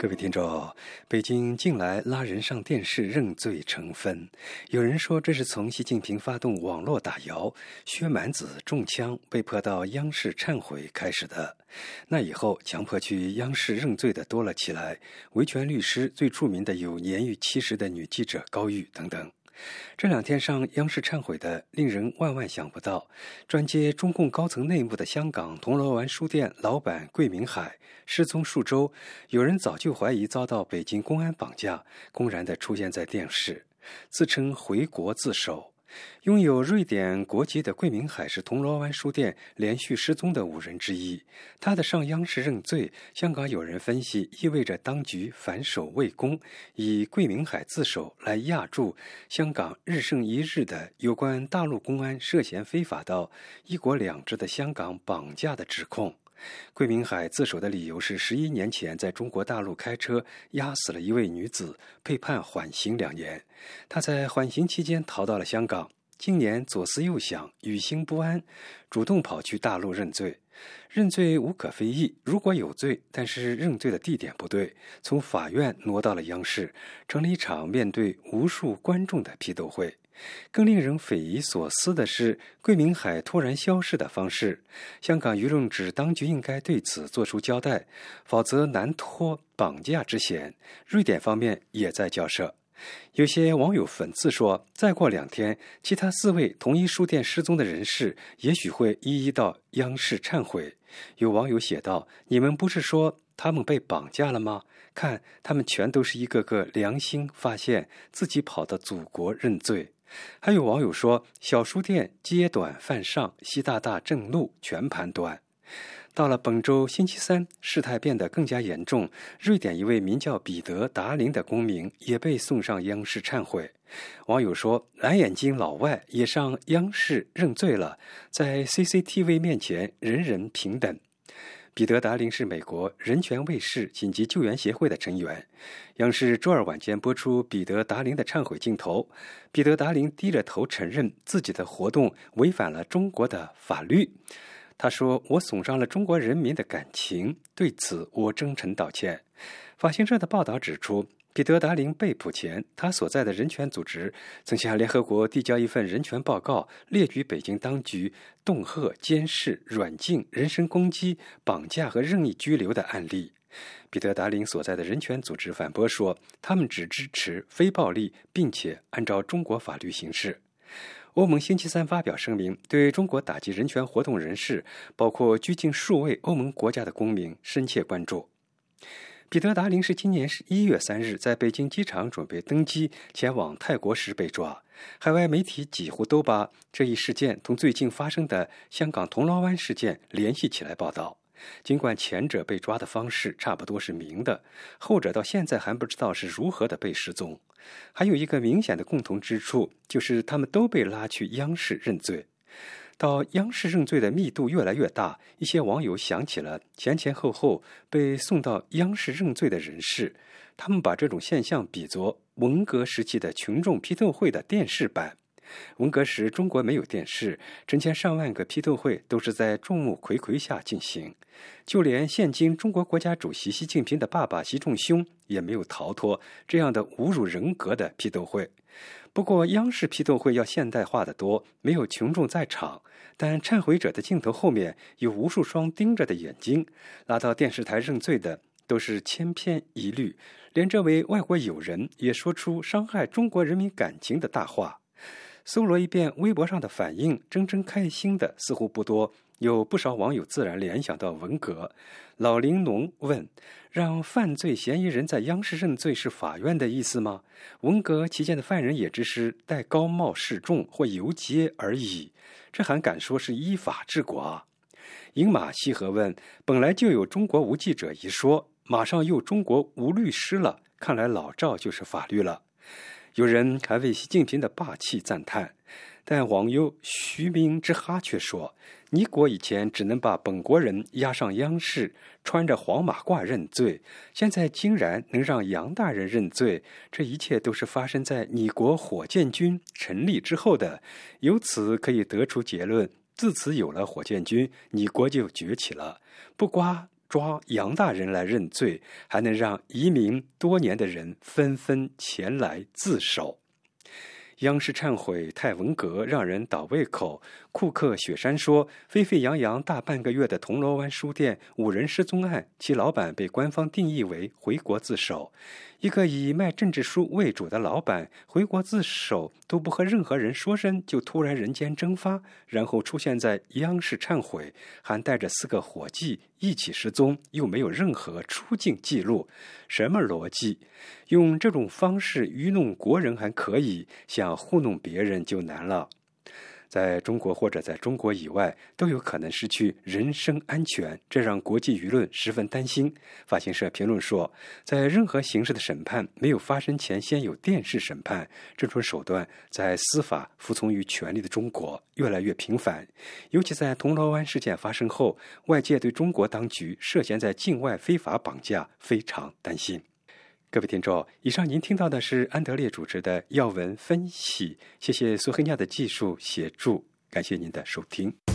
各位听众，北京近来拉人上电视认罪成风，有人说这是从习近平发动网络打谣，薛蛮子中枪被迫到央视忏悔开始的。那以后强迫去央视认罪的多了起来，维权律师最著名的有年逾70的女记者高玉等等。这两天上央视忏悔的，令人万万想不到，专接中共高层内幕的香港铜锣湾书店老板桂明海失踪数周，有人早就怀疑遭到北京公安绑架，公然地出现在电视，自称回国自首。拥有瑞典国籍的桂明海是铜锣湾书店连续失踪的5人之一。他的上央视认罪，香港有人分析意味着当局反守为攻，以桂明海自首来压住香港日胜一日的有关大陆公安涉嫌非法到一国两制的香港绑架的指控。桂明海自首的理由是11年前在中国大陆开车压死了一位女子，被判缓刑2年。他在缓刑期间逃到了香港，今年左思右想，于心不安，主动跑去大陆认罪。认罪无可非议，如果有罪，但是认罪的地点不对，从法院挪到了央视，成了一场面对无数观众的批斗会。更令人匪夷所思的是，桂明海突然消失的方式。香港舆论指当局应该对此作出交代，否则难脱绑架之嫌。瑞典方面也在交涉。有些网友讽刺说，再过2天，其他4位同一书店失踪的人士也许会一一到央视忏悔。有网友写道：“你们不是说他们被绑架了吗？看，他们全都是一个个良心发现，自己跑到祖国认罪。”还有网友说，小书店揭短犯上，习大大正路全盘端。到了本周星期三，事态变得更加严重，瑞典一位名叫彼得·达林的公民也被送上央视忏悔。网友说，蓝眼睛老外也上央视认罪了，在 CCTV 面前人人平等。彼得·达林是美国人权卫士紧急救援协会的成员。央视周二晚间播出彼得·达林的忏悔镜头，彼得·达林低着头承认自己的活动违反了中国的法律。他说，我损伤了中国人民的感情，对此我真诚道歉。法新社的报道指出，彼得·达林被捕前，他所在的人权组织曾向联合国递交一份人权报告，列举北京当局恫吓、监视、软禁、人身攻击、绑架和任意拘留的案例。彼得·达林所在的人权组织反驳说，他们只支持非暴力，并且按照中国法律行事。欧盟星期三发表声明，对中国打击人权活动人士，包括拘禁数位欧盟国家的公民，深切关注。彼得·达林是今年1月3日在北京机场准备登机前往泰国时被抓。海外媒体几乎都把这一事件同最近发生的香港铜锣湾事件联系起来报道。尽管前者被抓的方式差不多是明的，后者到现在还不知道是如何的被失踪。还有一个明显的共同之处，就是他们都被拉去央视认罪。到央视认罪的密度越来越大，一些网友想起了前前后后被送到央视认罪的人士，他们把这种现象比作文革时期的群众批斗会的电视版。文革时中国没有电视，成千上万个批斗会都是在众目睽睽下进行，就连现今中国国家主席习近平的爸爸习仲勋也没有逃脱这样的侮辱人格的批斗会。不过央视批斗会要现代化得多，没有群众在场，但忏悔者的镜头后面有无数双盯着的眼睛，拉到电视台认罪的都是千篇一律，连这位外国友人也说出伤害中国人民感情的大话。搜罗一遍微博上的反应，真正开心的似乎不多，有不少网友自然联想到文革。老玲珑问，让犯罪嫌疑人在央视认罪是法院的意思吗？文革期间的犯人也只是戴高帽示众或游街而已，这还敢说是依法治国啊？饮马西河问，本来就有中国无记者一说，马上又中国无律师了，看来老赵就是法律了。有人还为习近平的霸气赞叹，但网友徐明之哈却说，你国以前只能把本国人押上央视，穿着黄马褂认罪，现在竟然能让杨大人认罪，这一切都是发生在你国火箭军成立之后的。由此可以得出结论，自此有了火箭军，你国就崛起了。不瓜抓杨大人来认罪，还能让移民多年的人纷纷前来自首。央视忏悔太文革让人倒胃口。库克雪山说，沸沸扬扬大半个月的铜锣湾书店5人失踪案，其老板被官方定义为回国自首。一个以卖政治书为主的老板回国自首都不和任何人说声，就突然人间蒸发，然后出现在央视忏悔，还带着4个伙计一起失踪，又没有任何出境记录，什么逻辑？用这种方式愚弄国人还可以，想糊弄别人就难了。在中国或者在中国以外都有可能失去人身安全，这让国际舆论十分担心。法新社评论说，在任何形式的审判没有发生前先有电视审判，这种手段在司法服从于权力的中国越来越频繁。尤其在铜锣湾事件发生后，外界对中国当局涉嫌在境外非法绑架非常担心。各位听众，以上您听到的是安德烈主持的要闻分析，谢谢苏黑亚的技术协助，感谢您的收听。